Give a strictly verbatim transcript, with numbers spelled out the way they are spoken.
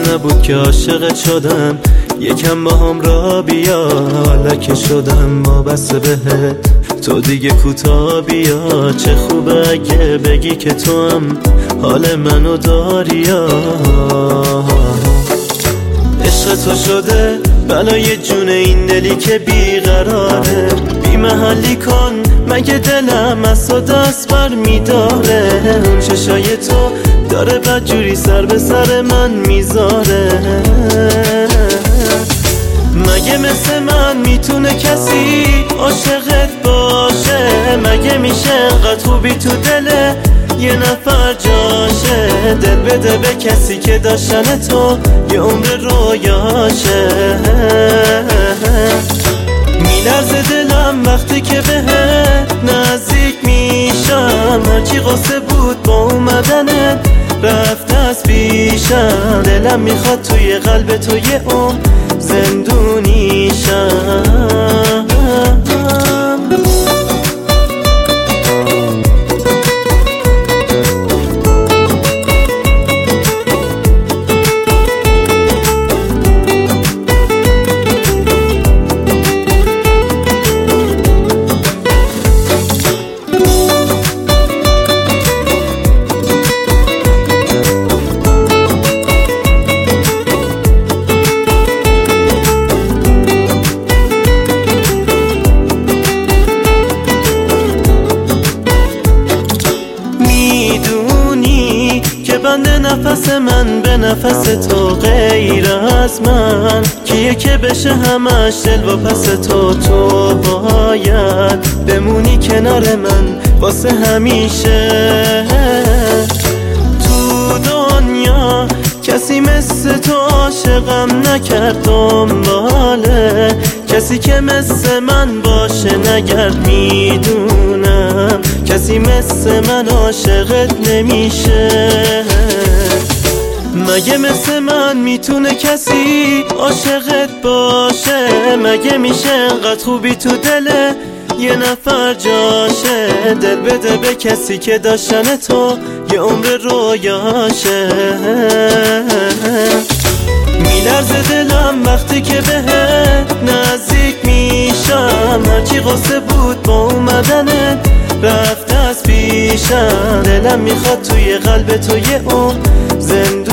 نبود که عاشقت شدم، یکم با هم را بیا لکه شدم وابسته بهت، تو دیگه کوتا بیا. چه خوبه اگه بگی که تو هم حال منو داری. عشق تو شده بلای جون این دلی که بیقراره، بی محلی کن مگه دلم از تو دست بر میداره. اون چشای تو داره بدجوری سر به سر من میذاره. مگه مثل من میتونه کسی عاشقت باشه؟ مگه میشه انقدر خوبی تو دل یه نفر جاشه؟ دل بده به کسی که داشتن تو یه عمر رویاشه. میلرزه دلم وقتی که بهت نزدیک میشم، هرچی قصه بود با اومدنت رفت از پیشم. دلم میخواد توی قلب تو یه عمر زندونیشم. بنده نفس من به نفس تو غیر از من کیه که بشه همش دل و پس تو؟ تو باید بمونی کنار من واسه همیشه. تو دنیا کسی مثل تو عاشقم نکرد دنباله، کسی که مثل من باشه نگرد. میدونم کسی مثل من عاشقت نمیشه. مگه مثل من میتونه کسی عاشقت باشه؟ مگه میشه انقدر خوبی تو دل یه نفر جاشه؟ دل بده به کسی که داشتن تو یه عمر رویاشه. میلرزه دلم وقتی که بهت نزدیک میشم، هرچی قصه بود با اومدنت رفت از پیشم. دلم میخواد توی قلب تو یه عمر زندون